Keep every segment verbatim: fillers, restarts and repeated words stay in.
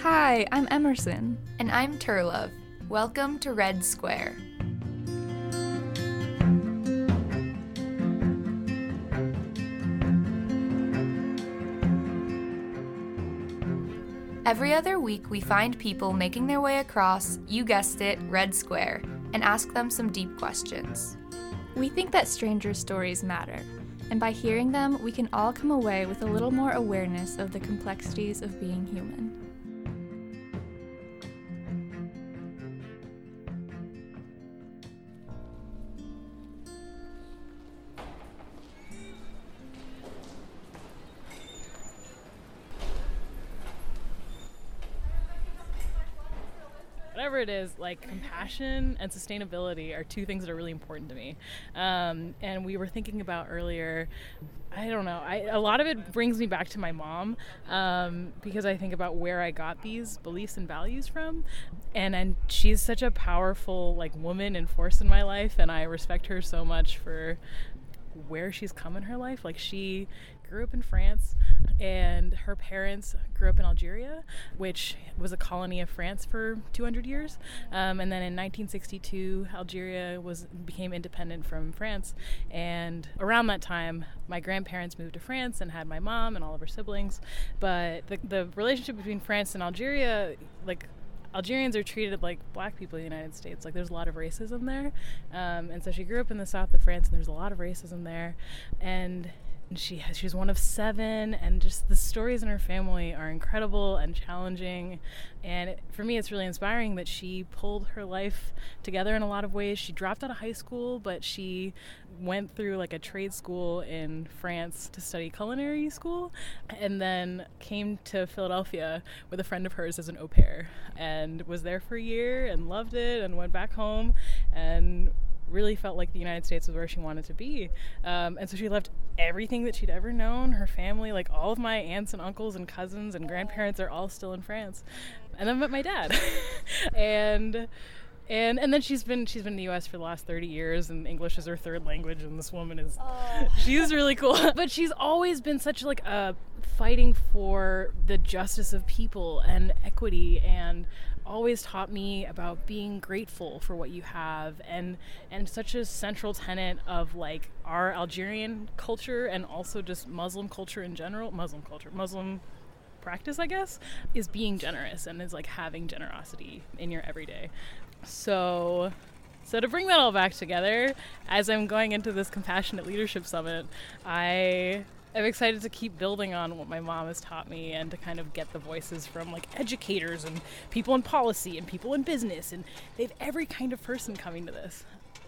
Hi, I'm Emerson. And I'm Turlove. Welcome to Red Square. Every other week, we find people making their way across, you guessed it, Red Square, and ask them some deep questions. We think that strangers' stories matter, and by hearing them, we can all come away with a little more awareness of the complexities of being human. Whatever it is, like compassion and sustainability are two things that are really important to me. Um, and we were thinking about earlier, I don't know, I, a lot of it brings me back to my mom um, because I think about where I got these beliefs and values from. And, and she's such a powerful like woman and force in my life, and I respect her so much for where she's come in her life. Like, she grew up in France, and her parents grew up in Algeria, which was a colony of France for two hundred years. Um, and then in nineteen sixty-two, Algeria was became independent from France. And around that time, my grandparents moved to France and had my mom and all of her siblings. But the, the relationship between France and Algeria, like, Algerians are treated like black people in the United States. Like, there's a lot of racism there. Um, and so she grew up in the south of France, and there's a lot of racism there. And And she has, she's one of seven, and just the stories in her family are incredible and challenging. And it, for me, it's really inspiring that she pulled her life together in a lot of ways. She dropped out of high school, but she went through like a trade school in France to study culinary school, and then came to Philadelphia with a friend of hers as an au pair, and was there for a year and loved it, and went back home and really felt like the United States was where she wanted to be. Um, and so she left everything that she'd ever known, her family, like all of my aunts and uncles and cousins and grandparents are all still in France. And then met my dad. and and and then she's been she's been in the U S for the last thirty years, and English is her third language, and this woman is oh. she's really cool. But she's always been such like a fighting for the justice of people and equity, and always taught me about being grateful for what you have, and and such a central tenet of like our Algerian culture, and also just Muslim culture in general, Muslim culture, Muslim practice, I guess, is being generous, and is like having generosity in your everyday. So So to bring that all back together, as I'm going into this Compassionate Leadership Summit, I I'm excited to keep building on what my mom has taught me, and to kind of get the voices from like educators and people in policy and people in business, and they have every kind of person coming to this.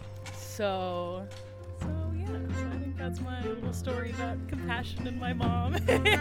So, so yeah, so I think that's my little story about compassion and my mom.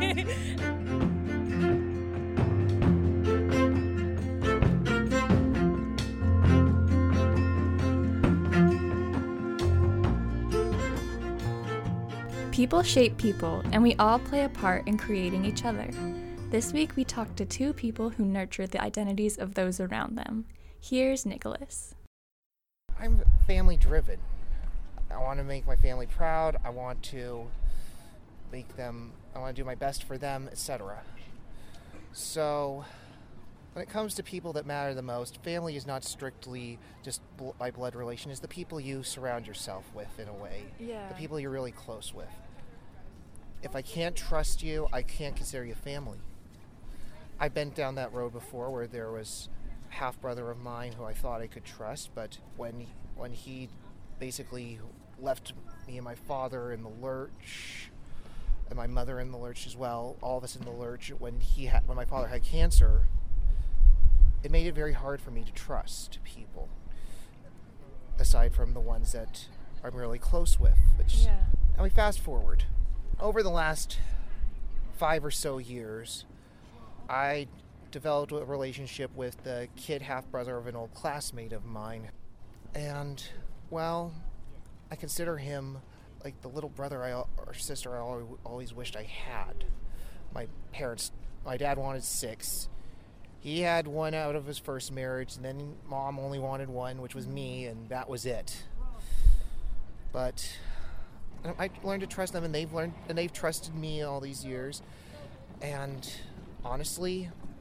People shape people, and we all play a part in creating each other. This week, we talked to two people who nurture the identities of those around them. Here's Nicholas. I'm family driven. I want to make my family proud. I want to make them, I want to do my best for them, et cetera. So when it comes to people that matter the most, family is not strictly just bl- by blood relation. It's the people you surround yourself with, in a way. Yeah. The people you're really close with. If I can't trust you, I can't consider you family. I've been down that road before, where there was a half-brother of mine who I thought I could trust, but when when he basically left me and my father in the lurch, and my mother in the lurch as well, all of us in the lurch, when he had, when my father had cancer, it made it very hard for me to trust people, aside from the ones that I'm really close with. Which, yeah. And we fast forward. Over the last five or so years, I developed a relationship with the kid half-brother of an old classmate of mine. And, well, I consider him like the little brother I, or sister I always wished I had. My parents, my dad wanted six. He had one out of his first marriage, and then mom only wanted one, which was me, and that was it. But I learned to trust them, and they've learned, and they've trusted me all these years. And honestly,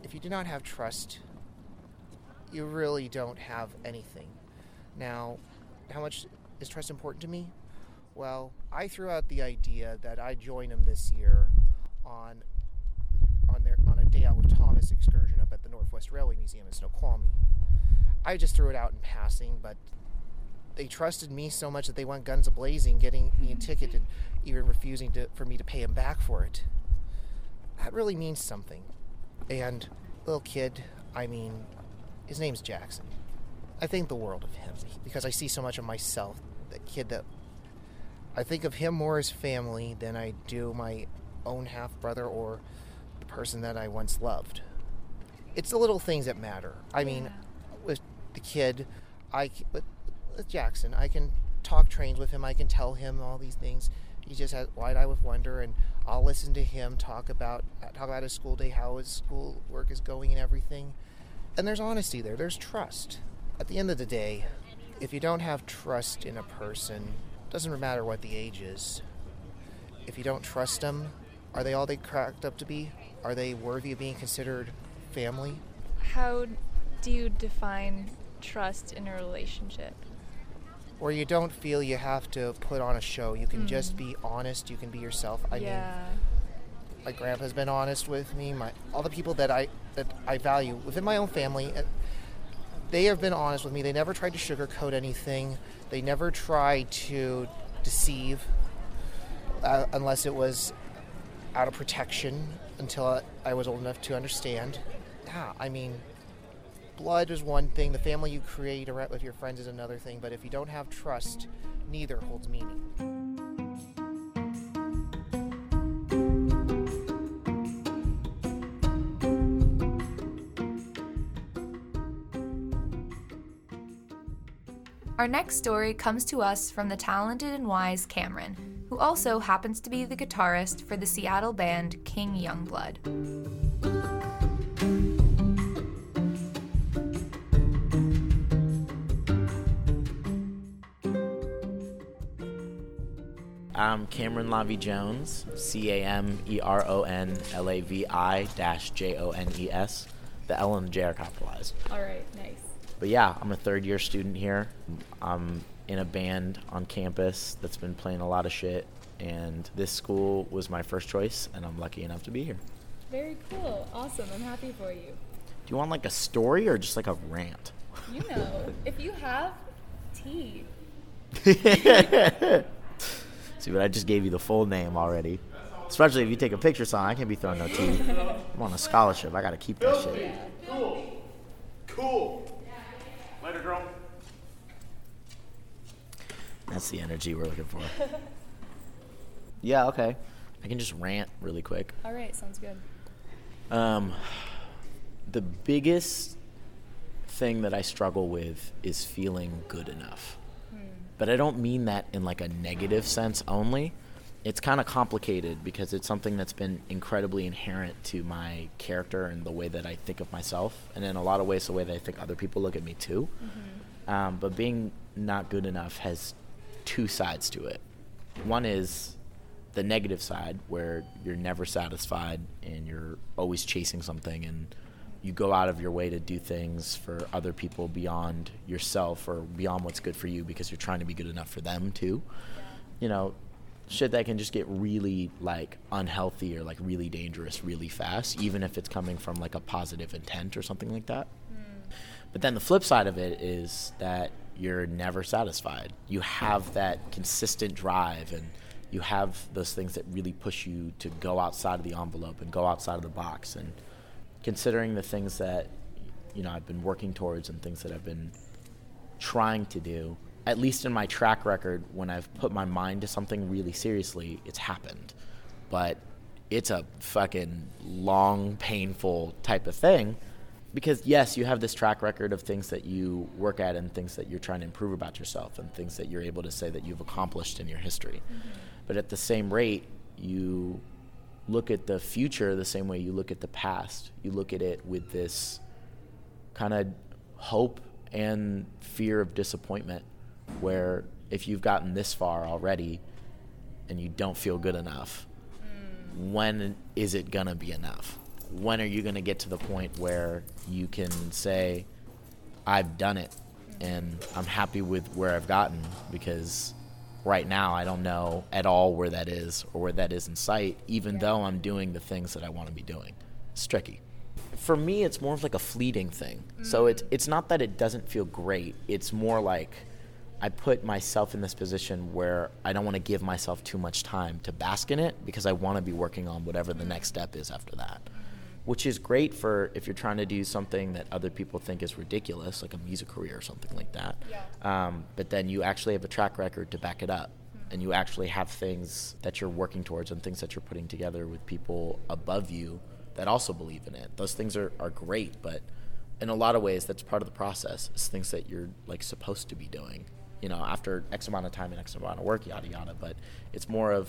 if you do not have trust, you really don't have anything. Now, how much is trust important to me? Well, I threw out the idea that I'd join them this year on on their on a Day Out with Thomas excursion up at the Northwest Railway Museum in Snoqualmie. I just threw it out in passing, but they trusted me so much that they went guns a-blazing, getting me a ticket and even refusing to, for me to pay them back for it. That really means something. And little kid, I mean, his name's Jackson. I think the world of him because I see so much of myself. That kid that I think of him more as family than I do my own half-brother or the person that I once loved. It's the little things that matter. I mean, yeah. With the kid, I with, with Jackson, I can talk trains with him. I can tell him all these things. He just has wide-eyed with wonder, and I'll listen to him talk about talk about his school day, how his school work is going, and everything. And there's honesty there. There's trust. At the end of the day, if you don't have trust in a person, doesn't matter what the age is. If you don't trust them, are they all they cracked up to be? Are they worthy of being considered family? How do you define trust in a relationship? Where you don't feel you have to put on a show. You can mm. just be honest. You can be yourself. I yeah. mean, my grandpa's been honest with me. My all the people that I that I value within my own family, they have been honest with me. They never tried to sugarcoat anything. They never tried to deceive uh, unless it was out of protection until I was old enough to understand. Yeah, I mean, blood is one thing. The family you create with your friends is another thing. But if you don't have trust, neither holds meaning. Our next story comes to us from the talented and wise Cameron, who also happens to be the guitarist for the Seattle band King Youngblood. I'm Cameron Lavi Jones, C A M E R O N L A V I dash J O N E S. The L and the J are capitalized. All right, nice. But yeah, I'm a third year student here. I'm in a band on campus that's been playing a lot of shit, and this school was my first choice, and I'm lucky enough to be here. Very cool. Awesome. I'm happy for you. Do you want like a story or just like a rant? You know, if you have tea. See, but I just gave you the full name already. Especially if you take a picture song, I can't be throwing no tea. I'm on a scholarship. I got to keep that shit. Cool. Cool. Later, girl. That's the energy we're looking for. Yeah, okay. I can just rant really quick. All right, sounds good. Um, the biggest thing that I struggle with is feeling good enough. Hmm. But I don't mean that in like a negative sense only. It's kind of complicated because it's something that's been incredibly inherent to my character and the way that I think of myself, and in a lot of ways the way that I think other people look at me too. Mm-hmm. Um, but being not good enough has two sides to it. One is the negative side, where you're never satisfied and you're always chasing something, and you go out of your way to do things for other people beyond yourself or beyond what's good for you because you're trying to be good enough for them too. Yeah. You know, shit that can just get really like unhealthy or like really dangerous really fast, even if it's coming from like a positive intent or something like that. Mm. But then the flip side of it is that you're never satisfied. You have that consistent drive, and you have those things that really push you to go outside of the envelope and go outside of the box. And considering the things that, you know, I've been working towards and things that I've been trying to do, at least in my track record, when I've put my mind to something really seriously, it's happened. But it's a fucking long, painful type of thing. Because, yes, you have this track record of things that you work at and things that you're trying to improve about yourself and things that you're able to say that you've accomplished in your history. Mm-hmm. But at the same rate, you look at the future the same way you look at the past. You look at it with this kind of hope and fear of disappointment, where if you've gotten this far already and you don't feel good enough, mm. when is it going to be enough? when are you going to get to the point where you can say, I've done it and I'm happy with where I've gotten? Because right now I don't know at all where that is or where that is in sight, even yeah. though I'm doing the things that I want to be doing. It's tricky. For me, it's more of like a fleeting thing. Mm-hmm. So it's it's not that it doesn't feel great. It's more like I put myself in this position where I don't want to give myself too much time to bask in it because I want to be working on whatever the next step is after that, which is great for if you're trying to do something that other people think is ridiculous, like a music career or something like that. Yeah. Um, but then you actually have a track record to back it up, mm-hmm. and you actually have things that you're working towards and things that you're putting together with people above you that also believe in it. Those things are, are great, but in a lot of ways, that's part of the process. It's things that you're like supposed to be doing, you know, after X amount of time and X amount of work, yada, yada. But it's more of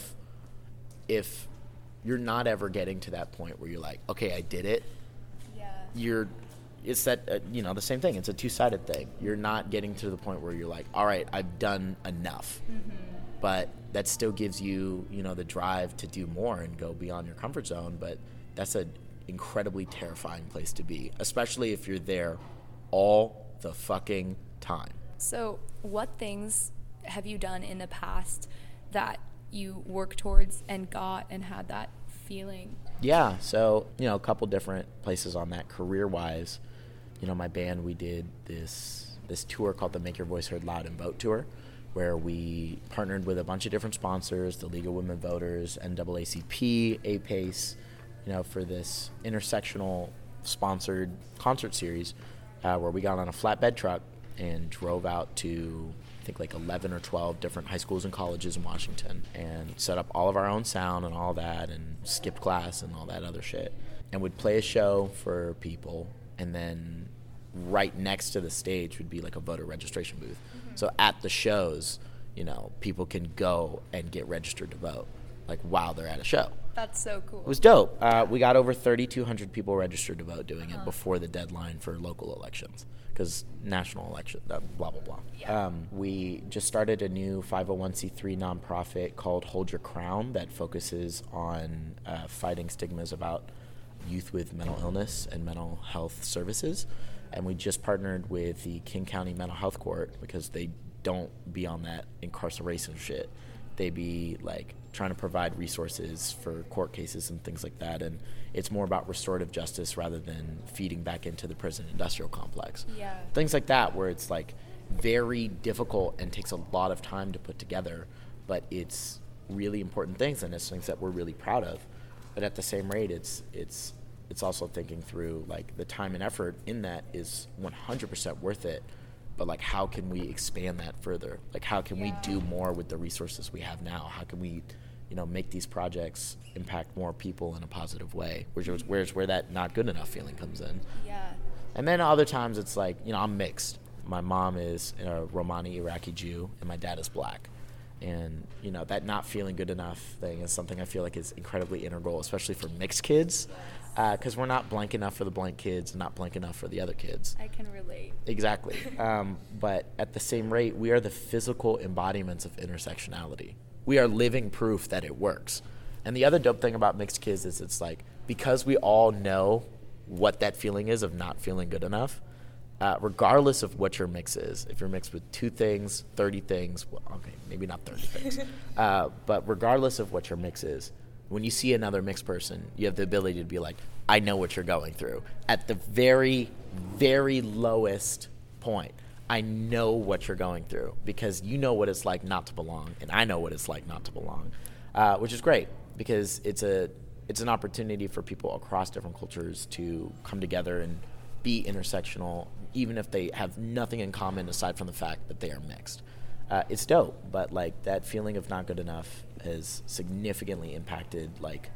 if you're not ever getting to that point where you're like, okay, I did it. Yeah. You're, it's that, uh, you know, the same thing. It's a two-sided thing. You're not getting to the point where you're like, all right, I've done enough. Mm-hmm. But that still gives you, you know, the drive to do more and go beyond your comfort zone. But that's an incredibly terrifying place to be, especially if you're there all the fucking time. So what things have you done in the past that you work towards and got and had that feeling? Yeah, so, you know, a couple different places on that career-wise. You know, my band, we did this this tour called the Make Your Voice Heard Loud and Vote Tour, where we partnered with a bunch of different sponsors, the League of Women Voters, N double A C P, A P A C E, you know, for this intersectional sponsored concert series uh, where we got on a flatbed truck and drove out to, I think, like eleven or twelve different high schools and colleges in Washington and set up all of our own sound and all that and skipped class and all that other shit. And would play a show for people, and then right next to the stage would be like a voter registration booth. Mm-hmm. So at the shows, you know, people can go and get registered to vote, like while they're at a show. That's so cool. It was dope. Uh, we got over thirty-two hundred people registered to vote doing uh-huh. it before the deadline for local elections, because national election, uh, blah, blah, blah. Yeah. Um, we just started a new five oh one c three nonprofit called Hold Your Crown that focuses on uh, fighting stigmas about youth with mental illness and mental health services. And we just partnered with the King County Mental Health Court because they don't be on that incarceration shit. They be like trying to provide resources for court cases and things like that. And it's more about restorative justice rather than feeding back into the prison industrial complex. Yeah. Things like that where it's like very difficult and takes a lot of time to put together, but it's really important things and it's things that we're really proud of. But at the same rate, it's it's it's also thinking through like the time and effort in that is one hundred percent worth it. But like, how can we expand that further? Like, how can yeah. we do more with the resources we have now? How can we, you know, make these projects impact more people in a positive way? Where's, where's where that not good enough feeling comes in. Yeah. And then other times it's like, you know, I'm mixed. My mom is a Romani Iraqi Jew, and my dad is black. And, you know, that not feeling good enough thing is something I feel like is incredibly integral, especially for mixed kids. Because uh, we're not blank enough for the blank kids and not blank enough for the other kids. I can relate. Exactly. um, but at the same rate, we are the physical embodiments of intersectionality. We are living proof that it works. And the other dope thing about mixed kids is it's like, because we all know what that feeling is of not feeling good enough, uh, regardless of what your mix is, if you're mixed with two things, thirty things, well, okay, maybe not thirty things, uh, but regardless of what your mix is, when you see another mixed person, you have the ability to be like, I know what you're going through. At the very, very lowest point, I know what you're going through because you know what it's like not to belong, and I know what it's like not to belong, uh, which is great because it's a it's an opportunity for people across different cultures to come together and be intersectional, even if they have nothing in common aside from the fact that they are mixed. Uh, it's dope, but like that feeling of not good enough has significantly impacted like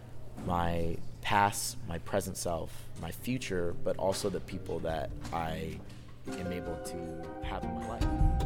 my past, my present self, my future, but also the people that I am able to have in my life.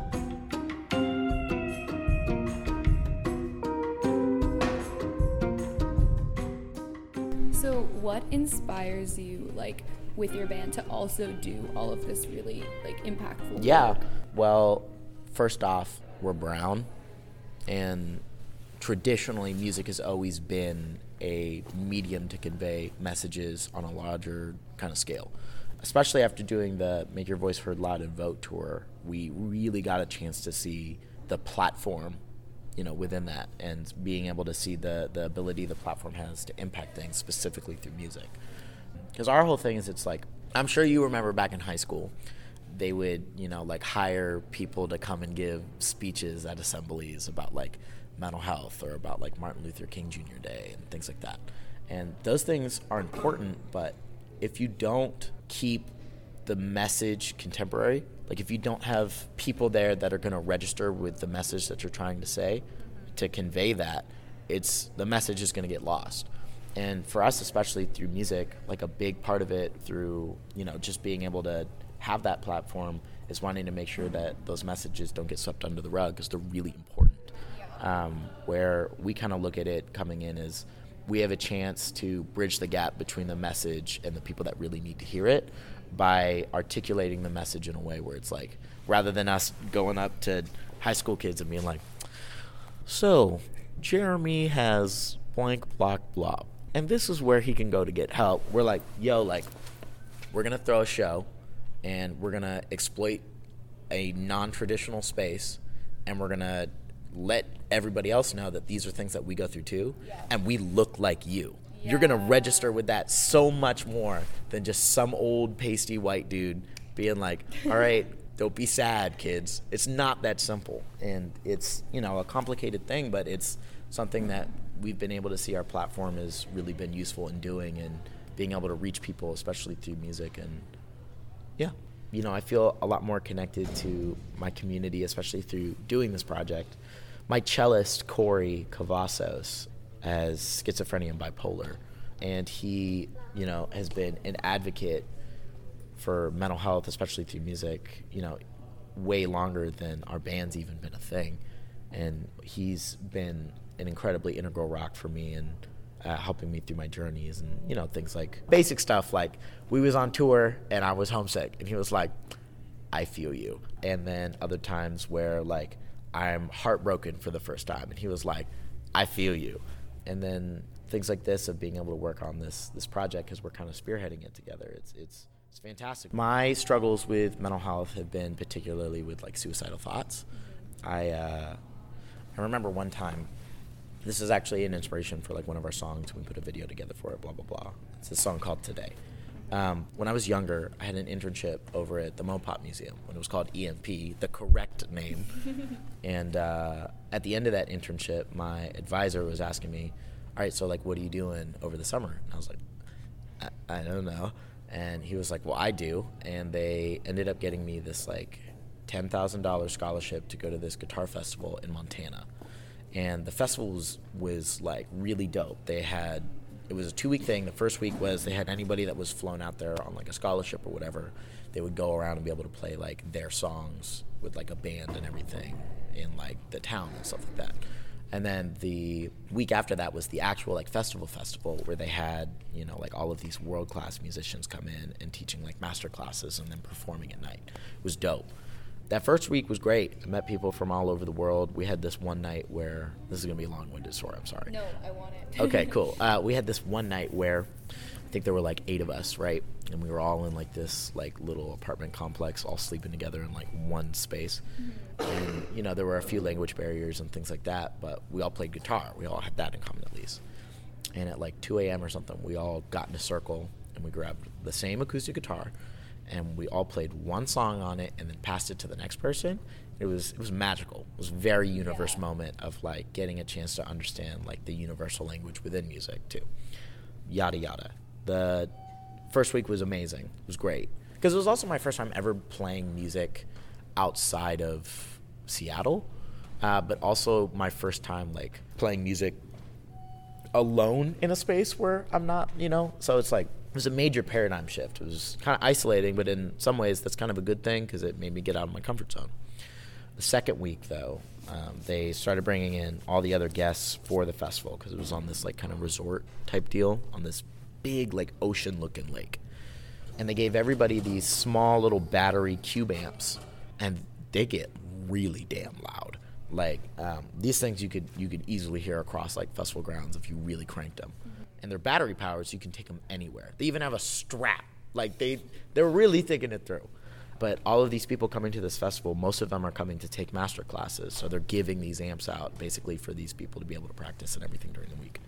So what inspires you like with your band to also do all of this really like impactful yeah work? Well, first off, we're brown, and traditionally music has always been a medium to convey messages on a larger kind of scale. Especially after doing the Make Your Voice Heard Loud and Vote tour, we really got a chance to see the platform, you know, within that, and being able to see the, the ability the platform has to impact things specifically through music. Because our whole thing is, it's like, I'm sure you remember back in high school, they would, you know, like hire people to come and give speeches at assemblies about like mental health or about like Martin Luther King Junior Day and things like that. And those things are important, but if you don't keep the message contemporary, like if you don't have people there that are going to register with the message that you're trying to say, to convey that, it's the message is going to get lost. And for us, especially through music, like a big part of it through, you know, just being able to have that platform is wanting to make sure that those messages don't get swept under the rug, because they're really important. Um, where we kind of look at it coming in as we have a chance to bridge the gap between the message and the people that really need to hear it by articulating the message in a way where it's like, rather than us going up to high school kids and being like, so Jeremy has blank block blob, and this is where he can go to get help. We're like, yo, like, we're going to throw a show, and we're going to exploit a non-traditional space, and we're going to let everybody else know that these are things that we go through too, yeah. and we look like you. Yeah. You're going to register with that so much more than just some old pasty white dude being like, all right, don't be sad, kids. It's not that simple. And it's, you know, a complicated thing, but it's something that we've been able to see our platform has really been useful in doing, and being able to reach people, especially through music. And yeah, you know, I feel a lot more connected to my community, especially through doing this project. My cellist, Corey Cavazos, has schizophrenia and bipolar, and he, you know, has been an advocate for mental health, especially through music, you know, way longer than our band's even been a thing. And he's been an incredibly integral rock for me and uh, helping me through my journeys, and, you know, things like basic stuff like we was on tour and I was homesick, and he was like, I feel you. And then other times where like I'm heartbroken for the first time, and he was like, I feel you. And then things like this of being able to work on this this project, because we're kind of spearheading it together. It's it's it's fantastic. My struggles with mental health have been particularly with like suicidal thoughts. I uh, I remember one time, this is actually an inspiration for like one of our songs. We put a video together for it, blah, blah, blah. It's a song called Today. Um, when I was younger, I had an internship over at the Mopop Museum when it was called E M P, the correct name. And uh, at the end of that internship, my advisor was asking me, all right, so like, what are you doing over the summer? And I was like, I, I don't know. And he was like, well, I do. And they ended up getting me this like ten thousand dollars scholarship to go to this guitar festival in Montana. And the festival was, was like really dope. They had, it was a two-week thing. The first week was they had anybody that was flown out there on like a scholarship or whatever. They would go around and be able to play like their songs with like a band and everything in like the town and stuff like that. And then the week after that was the actual like festival festival where they had, you know, like all of these world-class musicians come in and teaching like master classes and then performing at night. It was dope. That first week was great. I met people from all over the world. We had this one night where, this is going to be a long-winded story, I'm sorry. No, I want it. Okay, cool. Uh, we had this one night where I think there were like eight of us, right? And we were all in like this like little apartment complex, all sleeping together in like one space. Mm-hmm. And, you know, there were a few language barriers and things like that, but we all played guitar. We all had that in common at least. And at like two a.m. or something, we all got in a circle and we grabbed the same acoustic guitar, and we all played one song on it and then passed it to the next person. It was it was magical. It was a very universe yeah. moment of like getting a chance to understand like the universal language within music too. Yada yada. The first week was amazing. It was great. Because it was also my first time ever playing music outside of Seattle, uh, but also my first time like playing music alone in a space where I'm not, you know, so it's like, it was a major paradigm shift. It was kind of isolating, but in some ways that's kind of a good thing because it made me get out of my comfort zone. The second week, though, um, they started bringing in all the other guests for the festival because it was on this like kind of resort type deal on this big like ocean-looking lake. And they gave everybody these small little battery cube amps, and they get really damn loud. Like um, these things you could you could easily hear across like festival grounds if you really cranked them. Mm-hmm. And they're battery powered, so you can take them anywhere. They even have a strap. Like they they're really thinking it through. But all of these people coming to this festival, most of them are coming to take master classes. So they're giving these amps out basically for these people to be able to practice and everything during the week.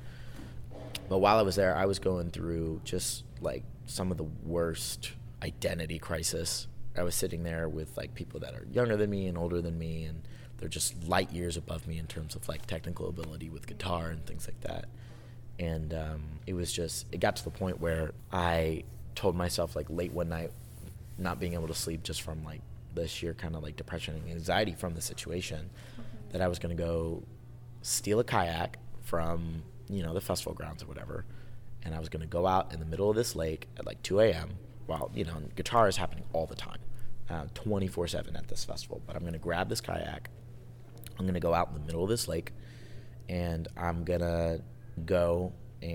But while I was there, I was going through just like some of the worst identity crisis. I was sitting there with like people that are younger than me and older than me, and they're just light years above me in terms of like technical ability with guitar and things like that. And um, it was just, it got to the point where I told myself like late one night, not being able to sleep just from like the sheer kind of like depression and anxiety from the situation, mm-hmm. that I was going to go steal a kayak from, you know, the festival grounds or whatever. And I was going to go out in the middle of this lake at like two a.m. while, you know, guitar is happening all the time, uh, twenty-four seven at this festival. But I'm going to grab this kayak. I'm going to go out in the middle of this lake, and I'm going to go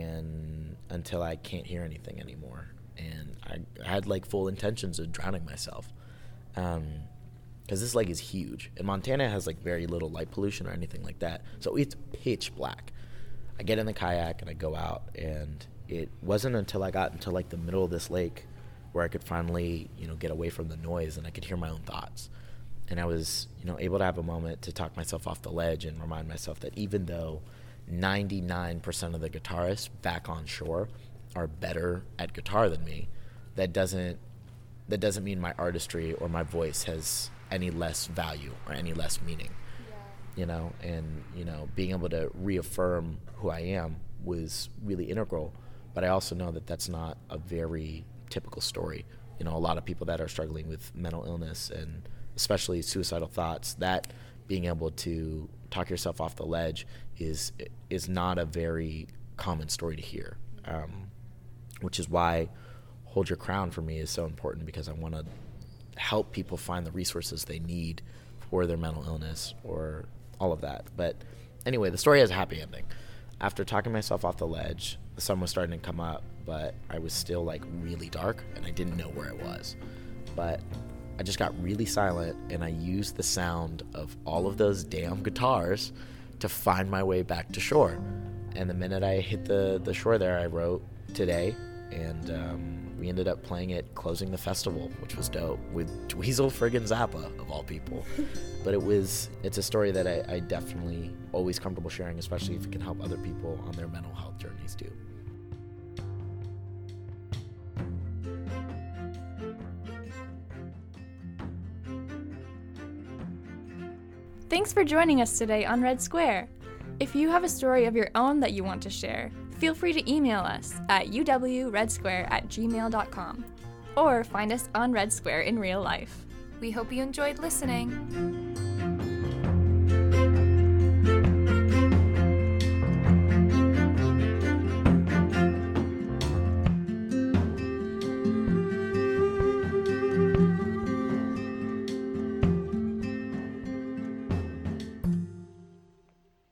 and until I can't hear anything anymore. And I, I had like full intentions of drowning myself, um, because this lake is huge, and Montana has like very little light pollution or anything like that, so it's pitch black. I get in the kayak and I go out, and it wasn't until I got into like the middle of this lake where I could finally, you know, get away from the noise and I could hear my own thoughts. And I was, you know, able to have a moment to talk myself off the ledge and remind myself that even though ninety-nine percent of the guitarists back on shore are better at guitar than me, that doesn't that doesn't mean my artistry or my voice has any less value or any less meaning. Yeah. You know, and you know, being able to reaffirm who I am was really integral. But I also know that that's not a very typical story. You know, a lot of people that are struggling with mental illness and especially suicidal thoughts, that being able to talk yourself off the ledge is is not a very common story to hear. Um, which is why Hold Your Crown for me is so important, because I want to help people find the resources they need for their mental illness or all of that. But anyway, the story has a happy ending. After talking myself off the ledge, the sun was starting to come up, but I was still like really dark and I didn't know where it was. But I just got really silent, and I used the sound of all of those damn guitars to find my way back to shore. And the minute I hit the, the shore there, I wrote Today, and um, we ended up playing it closing the festival, which was dope, with Dweezil friggin' Zappa, of all people. But it was, it's a story that I, I definitely always comfortable sharing, especially if it can help other people on their mental health journeys too. Thanks for joining us today on Red Square. If you have a story of your own that you want to share, feel free to email us at u w red square at gmail dot com or find us on Red Square in real life. We hope you enjoyed listening.